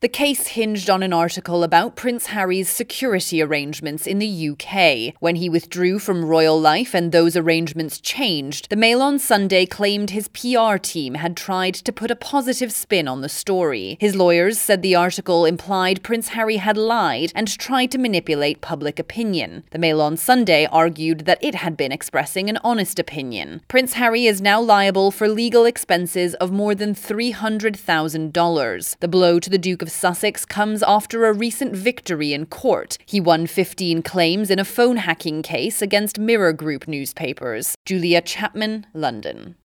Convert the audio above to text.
The case hinged on an article about Prince Harry's security arrangements in the UK. When he withdrew from royal life and those arrangements changed, the Mail on Sunday claimed his PR team had tried to put a positive spin on the story. His lawyers said the article implied Prince Harry had lied and tried to manipulate public opinion. The Mail on Sunday argued that it had been expressing an honest opinion. Prince Harry is now liable for legal expenses of more than $300,000. The blow to the Duke of Sussex comes after a recent victory in court. He won 15 claims in a phone hacking case against Mirror Group newspapers. Julia Chapman, London.